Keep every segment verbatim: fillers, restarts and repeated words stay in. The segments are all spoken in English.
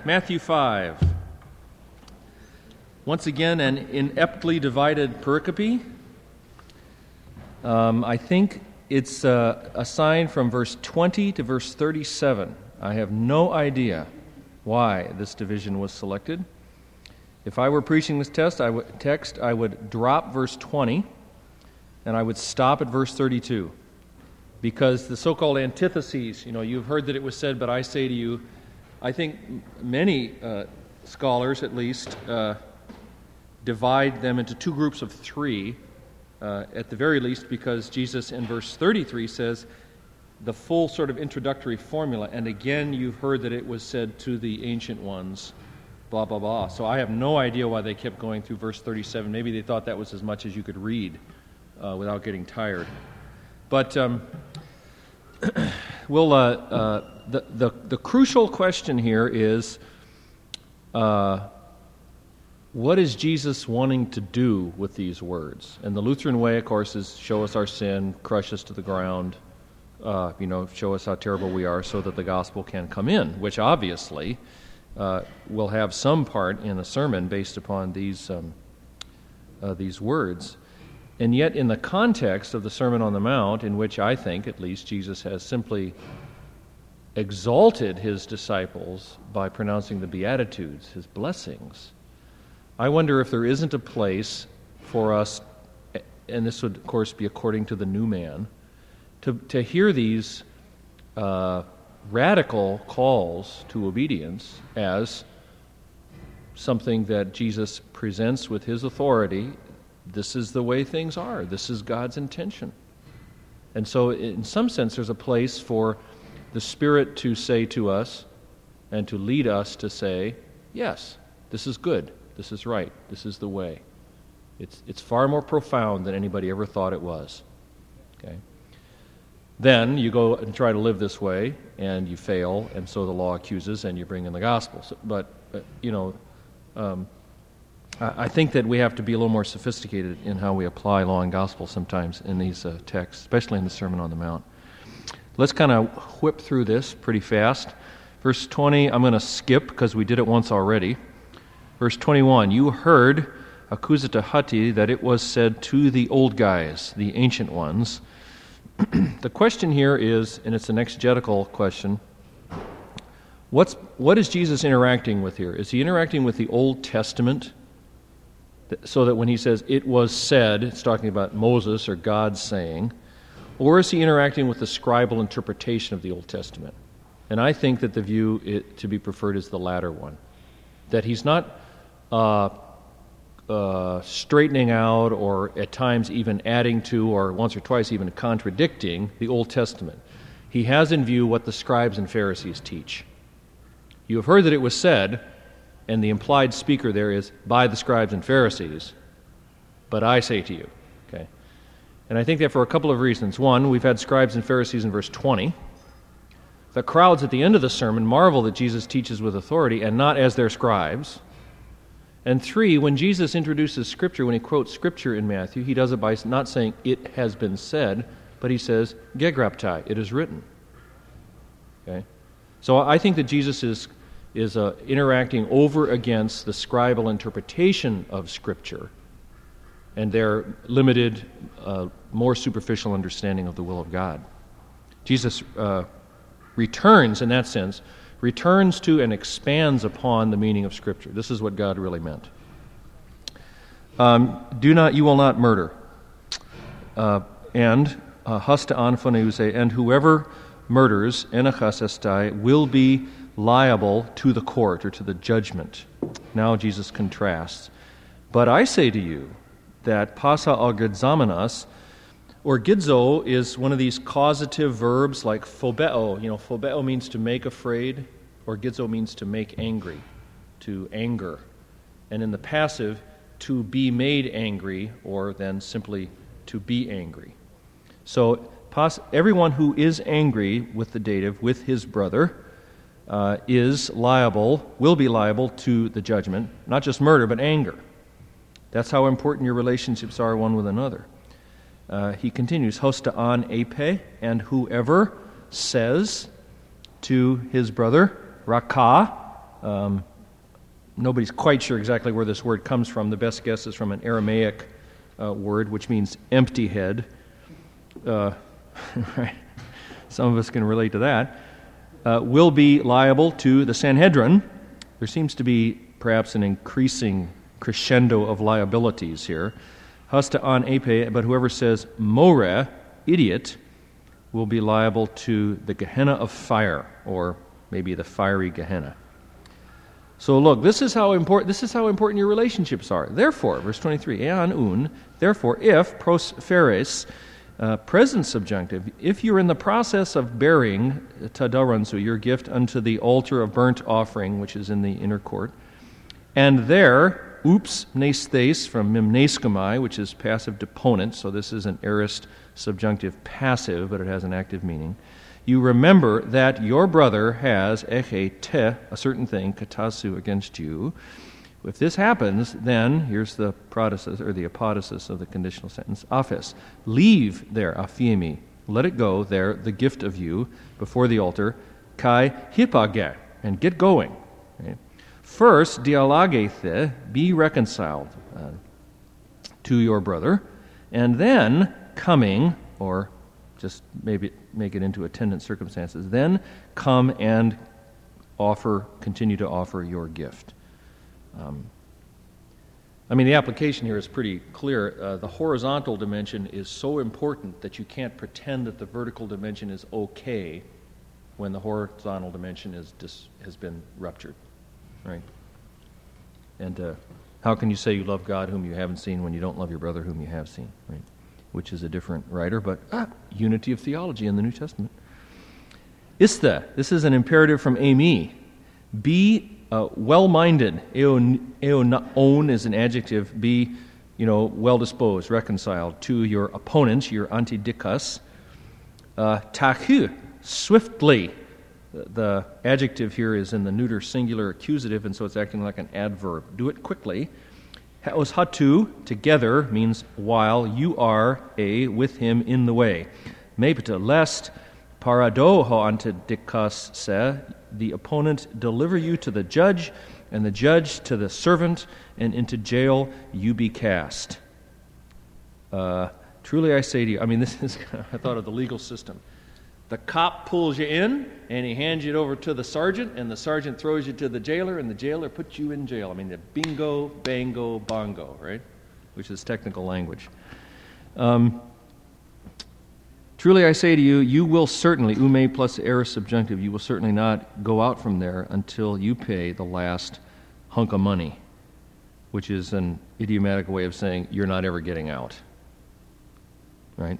Matthew five. Once again, an ineptly divided pericope. Um, I think it's uh, assigned from verse twenty to verse thirty-seven. I have no idea why this division was selected. If I were preaching this test, I w- text, I would drop verse twenty, and I would stop at verse thirty-two. Because the so-called antitheses, you know, you've heard that it was said, but I say to you, I think many uh, scholars, at least, uh, divide them into two groups of three, uh, at the very least, because Jesus in verse thirty-three says the full sort of introductory formula, and again you've heard that it was said to the ancient ones, blah, blah, blah. So I have no idea why they kept going through verse thirty-seven. Maybe they thought that was as much as you could read uh, without getting tired. But um, we'll, uh, uh, the, the, the crucial question here is, uh, what is Jesus wanting to do with these words? And the Lutheran way, of course, is show us our sin, crush us to the ground, uh, you know, show us how terrible we are so that the gospel can come in, which obviously uh, will have some part in a sermon based upon these, um, uh, these words. And yet, in the context of the Sermon on the Mount, in which I think, at least, Jesus has simply exalted his disciples by pronouncing the Beatitudes, his blessings, I wonder if there isn't a place for us, and this would, of course, be according to the new man, to, to hear these uh, radical calls to obedience as something that Jesus presents with his authority. This is the way things are. This is God's intention. And so in some sense there's a place for the Spirit to say to us and to lead us to say, yes, this is good. This is right. This is the way. It's it's far more profound than anybody ever thought it was. Okay. Then you go and try to live this way, and you fail, and so the law accuses, and you bring in the gospel. So, but, but, you know, um, I think that we have to be a little more sophisticated in how we apply law and gospel sometimes in these uh, texts, especially in the Sermon on the Mount. Let's kind of whip through this pretty fast. Verse twenty, I'm going to skip because we did it once already. Verse twenty-one, you heard, akuzita hati, that it was said to the old guys, the ancient ones. The question here is, and it's an exegetical question, what's what is Jesus interacting with here? Is he interacting with the Old Testament? So that when he says, it was said, it's talking about Moses or God saying, or is he interacting with the scribal interpretation of the Old Testament? And I think that the view it, to be preferred is the latter one. That he's not uh, uh, straightening out or at times even adding to or once or twice even contradicting the Old Testament. He has in view what the scribes and Pharisees teach. You have heard that it was said, and the implied speaker there is by the scribes and Pharisees, but I say to you. Okay, and I think that for a couple of reasons. One, we've had scribes and Pharisees in verse twenty. The crowds at the end of the sermon marvel that Jesus teaches with authority and not as their scribes. And three, when Jesus introduces Scripture, when he quotes Scripture in Matthew, he does it by not saying it has been said, but he says gegraptai, it is written. Okay, so I think that Jesus is is uh, interacting over against the scribal interpretation of Scripture and their limited, uh, more superficial understanding of the will of God. Jesus uh, returns, in that sense, returns to and expands upon the meaning of Scripture. This is what God really meant. Um, do not, you will not murder. Uh, and, hasta anphoneuze, and whoever murders, enachas estai, will be liable to the court or to the judgment. Now Jesus contrasts. But I say to you that pasa al gidzomenos, or gidzo is one of these causative verbs like phobeo. You know, phobeo means to make afraid, or gidzo means to make angry, to anger. And in the passive, to be made angry, or then simply to be angry. So pos- everyone who is angry with the dative, with his brother, Uh, is liable, will be liable to the judgment, not just murder, but anger. That's how important your relationships are one with another. Uh, he continues, hosta an epe, and whoever says to his brother, raka, Um, nobody's quite sure exactly where this word comes from. The best guess is from an Aramaic uh, word, which means empty head. Uh, right? Some of us can relate to that. Uh, will be liable to the Sanhedrin. There seems to be perhaps an increasing crescendo of liabilities here. Hasta an epe, but whoever says more, idiot, will be liable to the Gehenna of fire, or maybe the fiery Gehenna. So look, this is how important this is how important your relationships are. Therefore, verse twenty-three, ean un, therefore, if pros feres, uh, present subjunctive, if you're in the process of bearing tadaransu, your gift unto the altar of burnt offering, which is in the inner court, and there, oops, nestes from mimneskomai, which is passive deponent, so this is an aorist subjunctive passive, but it has an active meaning. You remember that your brother has eche te, a certain thing, katasu, against you. If this happens, then, here's the protasis, or the apodosis of the conditional sentence, aphes, leave there, aphiemi, let it go there, the gift of you, before the altar, kai hipage, and get going. Okay? First, dialogethe, be reconciled uh, to your brother, and then coming, or just maybe make it into attendant circumstances, then come and offer, continue to offer your gift. Um, I mean, the application here is pretty clear. Uh, the horizontal dimension is so important that you can't pretend that the vertical dimension is okay when the horizontal dimension is dis- has been ruptured, right? And uh, how can you say you love God whom you haven't seen when you don't love your brother whom you have seen, right? Which is a different writer, but ah, unity of theology in the New Testament. Ista, this is an imperative from Amy. Be uh, well-minded. Eon, eon is an adjective. Be, you know, well-disposed, reconciled to your opponents, your antidikas. Uh, tahu, swiftly. The, the adjective here is in the neuter singular accusative, and so it's acting like an adverb. Do it quickly. Haos hatu, together, means while you are a with him in the way. Mepita, lest parado ho antidikas se, the opponent deliver you to the judge, and the judge to the servant, and into jail you be cast. Uh, truly I say to you, I mean, this is, I thought of the legal system. The cop pulls you in, and he hands you over to the sergeant, and the sergeant throws you to the jailer, and the jailer puts you in jail. I mean, the bingo, bango, bongo, right? Which is technical language. Um, Truly I say to you, you will certainly, ume plus aorist subjunctive, you will certainly not go out from there until you pay the last hunk of money, which is an idiomatic way of saying you're not ever getting out. Right?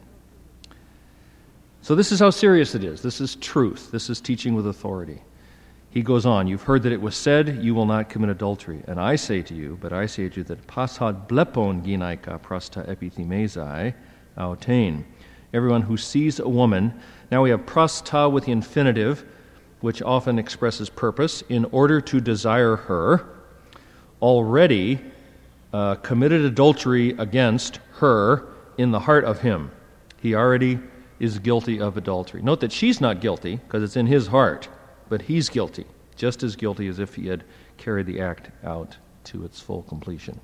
So this is how serious it is. This is truth. This is teaching with authority. He goes on, you've heard that it was said, you will not commit adultery. And I say to you, but I say to you that pasad blepon ginaika prasta epithemesai autain. Everyone who sees a woman. Now we have prasta with the infinitive, which often expresses purpose, in order to desire her, already uh, committed adultery against her in the heart of him. He already is guilty of adultery. Note that she's not guilty, because it's in his heart, but he's guilty, just as guilty as if he had carried the act out to its full completion.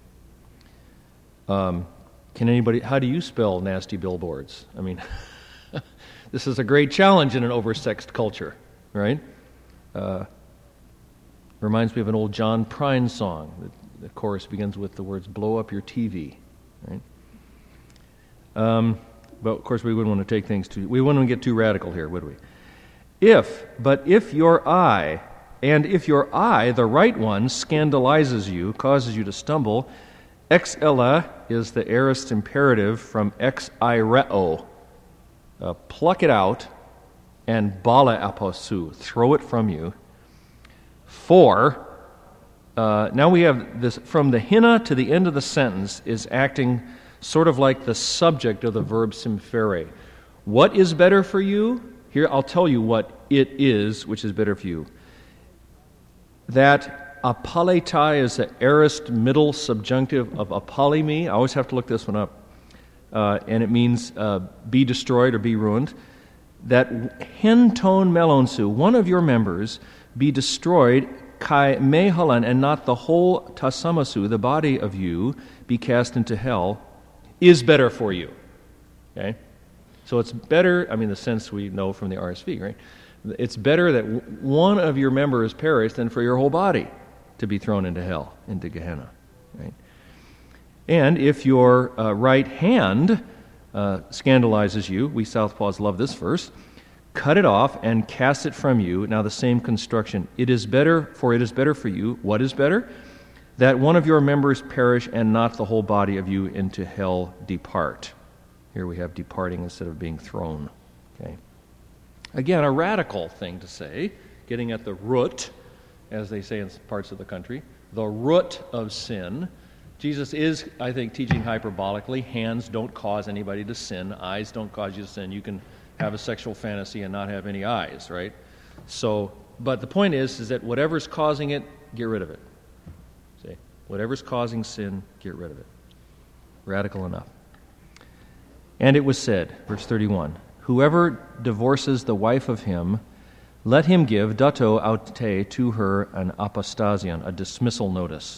Um, can anybody, how do you spell nasty billboards? I mean, this is a great challenge in an oversexed culture, right? Uh, reminds me of an old John Prine song. The, the chorus begins with the words, blow up your T V, right? Um, but of course we wouldn't want to take things too, we wouldn't get too radical here, would we? If, but if your eye, and if your eye, the right one, scandalizes you, causes you to stumble, ex ella is the aorist imperative from ex ireo. Uh, pluck it out, and bala aposu, throw it from you. For, uh, now we have this, from the hina to the end of the sentence is acting sort of like the subject of the verb simfere. What is better for you? Here, I'll tell you what it is, which is better for you. That apaletai is the aorist middle subjunctive of apalimi. I always have to look this one up. Uh, and it means uh, be destroyed or be ruined. That henton melonsu, one of your members, be destroyed kai mehalan, and not the whole tasamasu, the body of you, be cast into hell, is better for you. Okay? So it's better, I mean, the sense we know from the R S V, right? It's better that one of your members perish than for your whole body to be thrown into hell, into Gehenna, right? And if your uh, right hand uh, scandalizes you, we Southpaws love this verse, cut it off and cast it from you. Now the same construction. It is better, for it is better for you. What is better? That one of your members perish and not the whole body of you into hell depart. Here we have departing instead of being thrown. Okay. Again, a radical thing to say, getting at the root, as they say in parts of the country, the root of sin. Jesus is, I think, teaching hyperbolically. Hands don't cause anybody to sin. Eyes don't cause you to sin. You can have a sexual fantasy and not have any eyes, right? So, but the point is, is that whatever's causing it, get rid of it. See? Whatever's causing sin, get rid of it. Radical enough. And it was said, verse thirty-one, whoever divorces the wife of him, let him give dato aute to her an apostasian, a dismissal notice.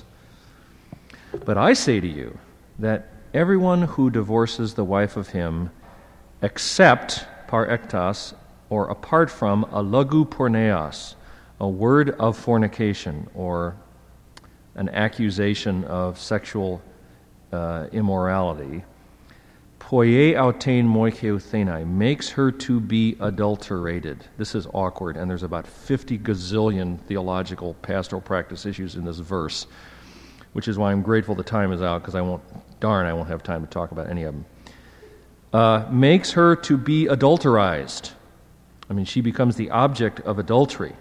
But I say to you that everyone who divorces the wife of him, except par ektas, or apart from a logu porneas, a word of fornication, or an accusation of sexual uh, immorality, poie autein moicheuthenai, makes her to be adulterated. This is awkward, and there's about fifty gazillion theological pastoral practice issues in this verse, which is why I'm grateful the time is out, because I won't, darn, I won't have time to talk about any of them. Uh, makes her to be adulterized. I mean, she becomes the object of adultery.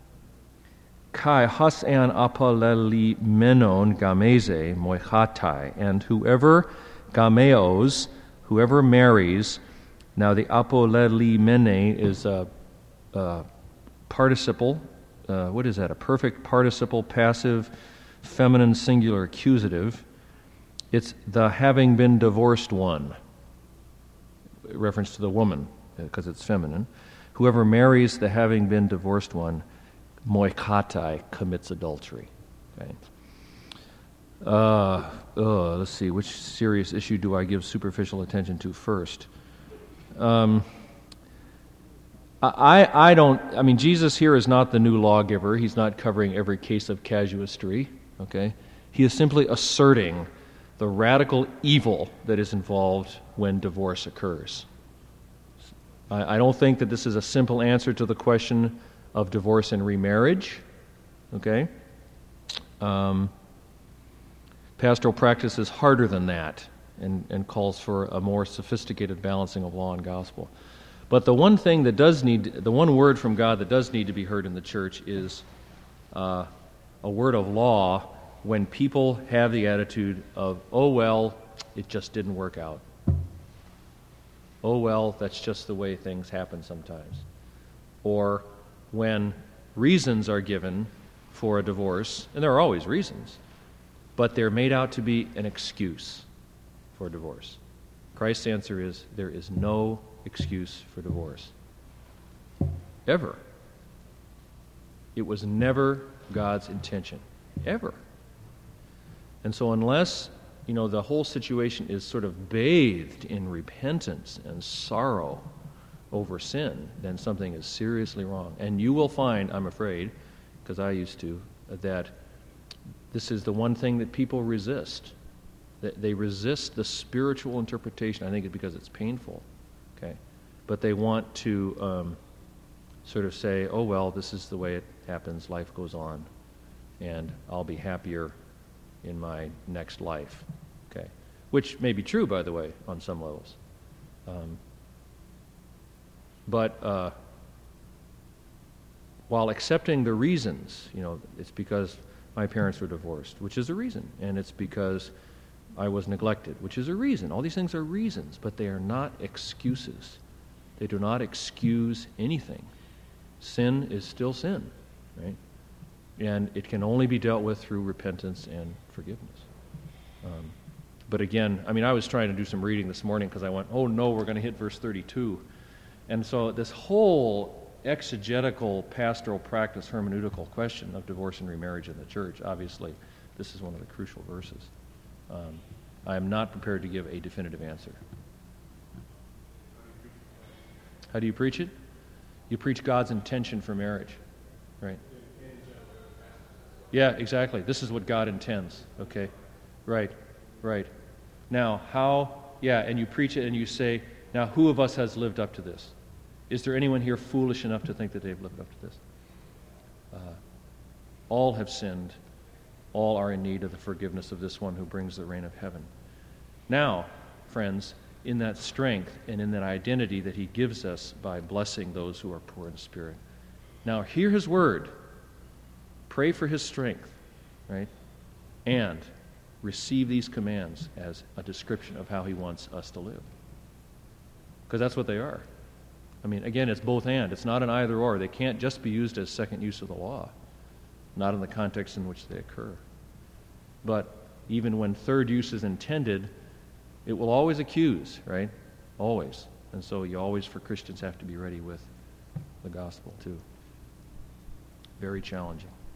Kai hasan apaleli menon gameze moichatai, and whoever gameos, whoever marries, now the apoleli mene is a, a participle, uh, what is that, a perfect participle, passive, feminine, singular, accusative. It's the having been divorced one, reference to the woman, because it's feminine. Whoever marries the having been divorced one, moikatai, commits adultery. Okay. Uh, uh, let's see, which serious issue do I give superficial attention to first? Um, I, I don't, I mean, Jesus here is not the new lawgiver. He's not covering every case of casuistry, okay? He is simply asserting the radical evil that is involved when divorce occurs. I, I don't think that this is a simple answer to the question of divorce and remarriage, okay? Um, pastoral practice is harder than that and, and calls for a more sophisticated balancing of law and gospel. But the one thing that does need, the one word from God that does need to be heard in the church is uh, a word of law when people have the attitude of, oh, well, it just didn't work out. Oh, well, that's just the way things happen sometimes. Or when reasons are given for a divorce, and there are always reasons, but they're made out to be an excuse for divorce. Christ's answer is, there is no excuse for divorce. Ever. It was never God's intention. Ever. And so unless, you know, the whole situation is sort of bathed in repentance and sorrow over sin, then something is seriously wrong. And you will find, I'm afraid, because I used to, that this is the one thing that people resist. They resist the spiritual interpretation. I think it's because it's painful. Okay, but they want to um, sort of say, oh, well, this is the way it happens, life goes on, and I'll be happier in my next life. Okay, which may be true, by the way, on some levels. Um, but uh, while accepting the reasons, you know, it's because my parents were divorced, which is a reason, and it's because I was neglected, which is a reason. All these things are reasons, but they are not excuses. They do not excuse anything. Sin is still sin, right? And it can only be dealt with through repentance and forgiveness. Um, but again, I mean, I was trying to do some reading this morning because I went, oh no, we're going to hit verse thirty-two. And so this whole exegetical, pastoral practice, hermeneutical question of divorce and remarriage in the church, obviously this is one of the crucial verses. Um, I am not prepared to give a definitive answer. How do you preach it? You preach God's intention for marriage, right? Yeah, exactly. This is what God intends, okay? Right, right. Now, how, yeah, and you preach it and you say, now who of us has lived up to this? Is there anyone here foolish enough to think that they've lived up to this? Uh, all have sinned. All are in need of the forgiveness of this one who brings the reign of heaven. Now, friends, in that strength and in that identity that he gives us by blessing those who are poor in spirit. Now, hear his word. Pray for his strength, right? And receive these commands as a description of how he wants us to live. Because that's what they are. I mean, again, it's both and. It's not an either or. They can't just be used as second use of the law, not in the context in which they occur. But even when third use is intended, it will always accuse, right? Always. And so you always, for Christians, have to be ready with the gospel, too. Very challenging.